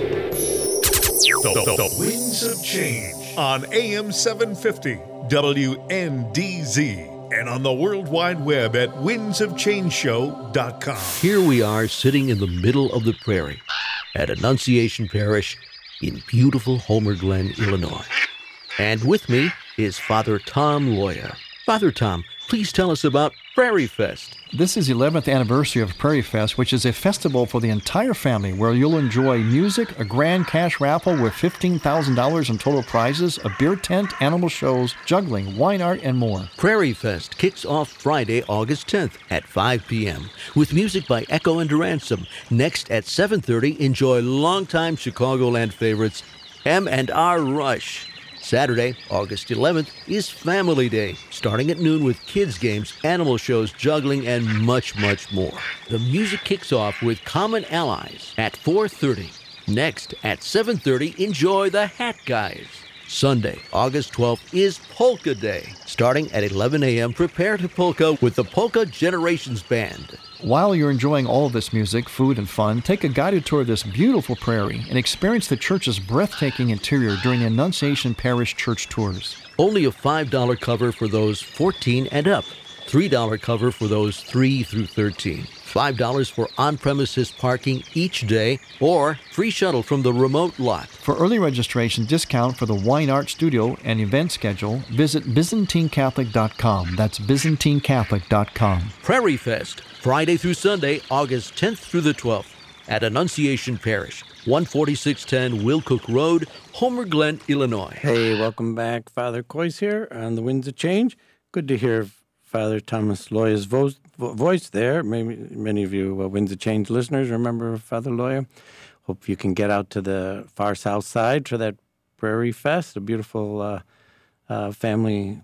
The, the, the Winds of Change on A M seven fifty W N D Z and on the World Wide Web at winds of change show dot com. Here we are sitting in the middle of the prairie at Annunciation Parish in beautiful Homer Glen, Illinois. And with me is Father Tom Loya. Father Tom, please tell us about Prairie Fest. This is the eleventh anniversary of Prairie Fest, which is a festival for the entire family where you'll enjoy music, a grand cash raffle with fifteen thousand dollars in total prizes, a beer tent, animal shows, juggling, wine art, and more. Prairie Fest kicks off Friday, August tenth at five p.m. with music by Echo and Ransom. Next at seven thirty, enjoy longtime Chicagoland favorites M and R Rush. Saturday, August eleventh, is Family Day, starting at noon with kids' games, animal shows, juggling, and much, much more. The music kicks off with Common Allies at four thirty. Next, at seven thirty, enjoy the Hat Guys. Sunday, August twelfth, is Polka Day. Starting at eleven a.m., prepare to polka with the Polka Generations Band. While you're enjoying all of this music, food, and fun, take a guided tour of this beautiful prairie and experience the church's breathtaking interior during the Annunciation Parish Church tours. Only a five dollars cover for those fourteen and up, three dollars cover for those three through thirteen, five dollars for on-premises parking each day, or free shuttle from the remote lot. For early registration discount for the Wine Art Studio and event schedule, visit byzantine catholic dot com. That's byzantine catholic dot com. Prairie Fest, Friday through Sunday, August tenth through the twelfth, at Annunciation Parish, one forty-six ten Wilcook Road, Homer Glen, Illinois. Hey, welcome back. Father Kois here on The Winds of Change. Good to hear Father Thomas Loya's vo- voice there. Maybe many of you uh, Winds of Change listeners remember Father Loya. Hope you can get out to the far south side to that Prairie Fest, a beautiful uh, uh, family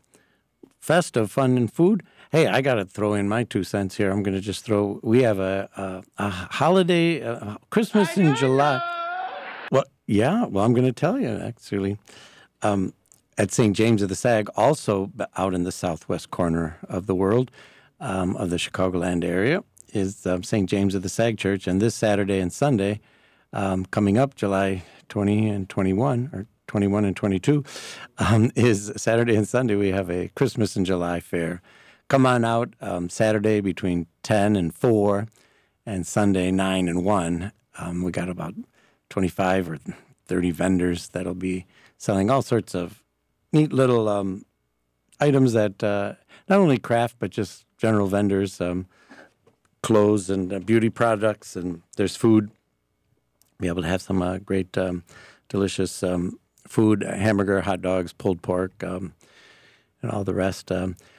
fest of fun and food. Hey, I got to throw in my two cents here. I'm going to just throw, we have a, a, a holiday, uh, Christmas in July. Well, yeah, well, I'm going to tell you, actually. Um, at Saint James of the Sag, also out in the southwest corner of the world, um, of the Chicagoland area, is um, Saint James of the Sag Church. And this Saturday and Sunday, um, coming up July twentieth and twenty-one, or twenty-one and twenty-two, um, is Saturday and Sunday, we have a Christmas in July fair. Come on out um, Saturday between ten and four, and Sunday nine and one. Um, we got about twenty-five or thirty vendors that'll be selling all sorts of neat little um, items that uh, not only craft, but just general vendors, um, clothes and uh, beauty products, and there's food. Be able to have some uh, great, um, delicious um, food, hamburger, hot dogs, pulled pork, um, and all the rest. Um,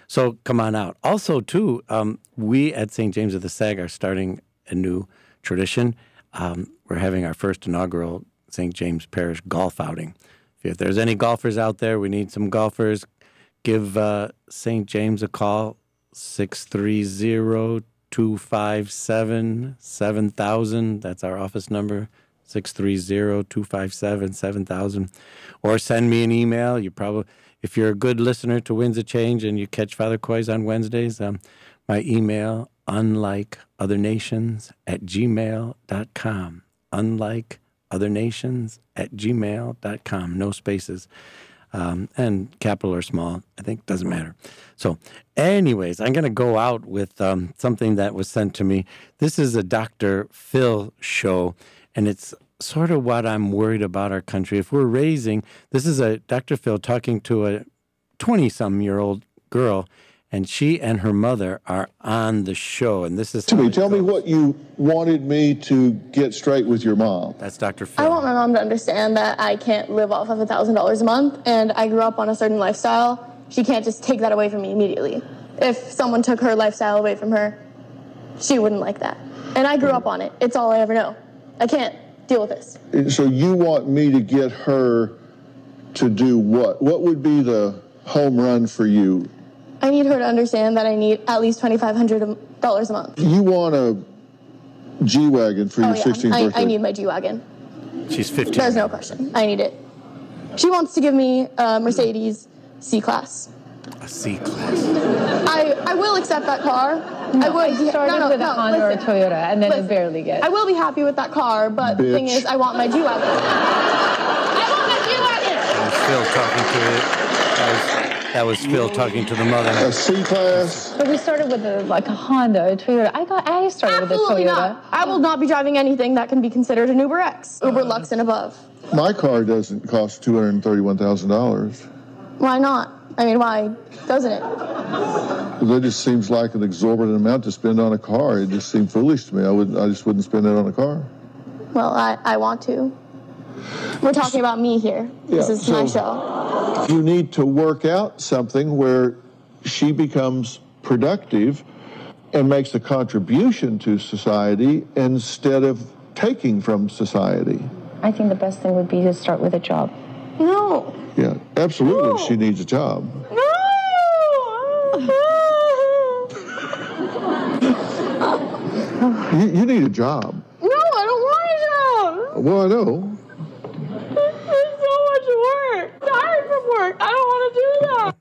So come on out. Also, too, um, we at Saint James of the Sag are starting a new tradition. Um, we're having our first inaugural Saint James Parish golf outing. If there's any golfers out there, we need some golfers. Give uh, Saint James a call, six three zero, two five seven, seven thousand. That's our office number, six three zero, two five seven, seven thousand. Or send me an email. You probably, if you're a good listener to Winds of Change and you catch Father Coys on Wednesdays, um, my email, unlike other nations at gmail dot com. Unlike other nations at gmail dot com. No spaces. Um, and capital or small, I think, doesn't matter. So anyways, I'm going to go out with um, something that was sent to me. This is a Doctor Phil show, and it's sort of what I'm worried about our country. If we're raising, this is a Doctor Phil talking to a twenty-some-year-old girl, and she and her mother are on the show. And this is... Timmy, tell me what you wanted me to get straight with your mom. That's Doctor Phil. I want my mom to understand that I can't live off of one thousand dollars a month, and I grew up on a certain lifestyle. She can't just take that away from me immediately. If someone took her lifestyle away from her, she wouldn't like that. And I grew up on it. It's all I ever know. I can't deal with this. So you want me to get her to do what? What would be the home run for you? I need her to understand that I need at least twenty-five hundred dollars a month. You want a G-Wagon for oh, your yeah. sixteenth I, birthday? I need my G-Wagon. She's fifteen. There's no question. I need it. She wants to give me a Mercedes C-Class. A C-Class. I, I will accept that car. No, I would. I started no, no, with no, a Honda listen, or Toyota, and then listen, I barely get. I will be happy with that car, but Bitch. the thing is, I want my G-Wagon. I want my G-Wagon! That was Phil talking to it. That was, that was Phil talking to the mother. A C-Class? But we started with a, like a Honda, a Toyota. I got. I started Absolutely with a Toyota. not. I will not be driving anything that can be considered an Uber X, Uber Lux and above. My car doesn't cost two hundred thirty-one thousand dollars. Why not? I mean, why doesn't it? That just seems like an exorbitant amount to spend on a car. It just seemed foolish to me. I would, I just wouldn't spend that on a car. Well, I, I want to. We're talking about me here. Yeah, this is so my show. You need to work out something where she becomes productive and makes a contribution to society instead of taking from society. I think the best thing would be to start with a job. No. Yeah, absolutely. No. She needs a job. No. you, you need a job. No, I don't want a job. Well, I know. There's so much work. I'm tired from work. I don't want to do that.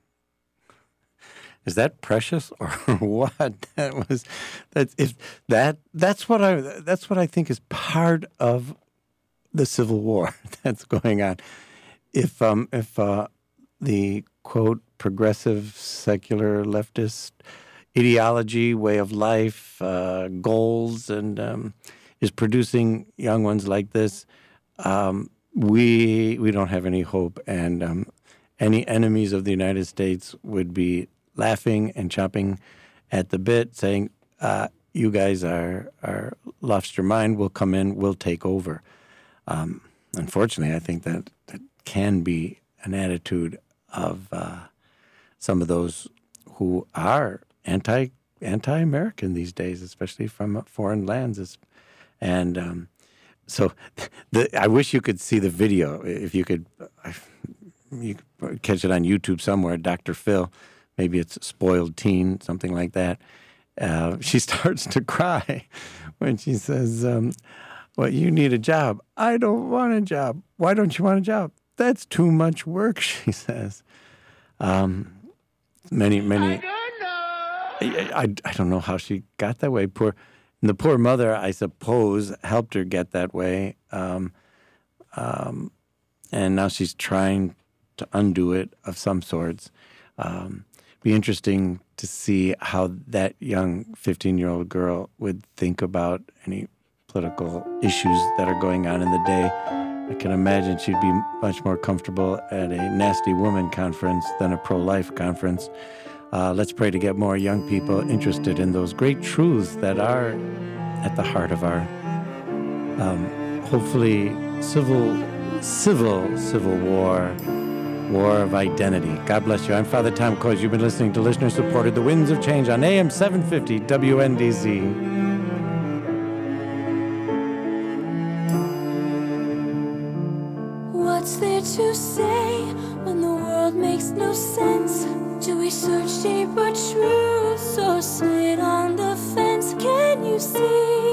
Is that Precious or what? That was that if that that's what I that's what I think is part of the Civil War that's going on. If um if uh, the quote progressive secular leftist ideology, way of life, uh, goals, and um, is producing young ones like this, um, we we don't have any hope, and um, any enemies of the United States would be laughing and chomping at the bit, saying, uh, "You guys are are lost your mind. We'll come in. We'll take over." Um, unfortunately, I think that that can be an attitude of uh, some of those who are anti anti-American these days, especially from foreign lands. And um, so, the, I wish you could see the video. If you could, you could catch it on YouTube somewhere. Doctor Phil, maybe it's Spoiled Teen, something like that. Uh, she starts to cry when she says, um, "Well, you need a job." "I don't want a job." "Why don't you want a job?" "That's too much work," she says. Um, many, many. I, I, I don't know how she got that way. Poor, and the poor mother, I suppose, helped her get that way. Um, um, and now she's trying to undo it of some sorts. Um, be interesting to see how that young fifteen-year-old girl would think about any political issues that are going on in the day. I can imagine she'd be much more comfortable at a nasty woman conference than a pro-life conference. Uh, let's pray to get more young people interested in those great truths that are at the heart of our, um, hopefully, civil, civil, civil war War of Identity. God bless you. I'm Father Tom Coys. You've been listening to listener-supported The Winds of Change on A M seven fifty W N D Z. What's there to say when the world makes no sense? Do we search deeper truths or sit on the fence? Can you see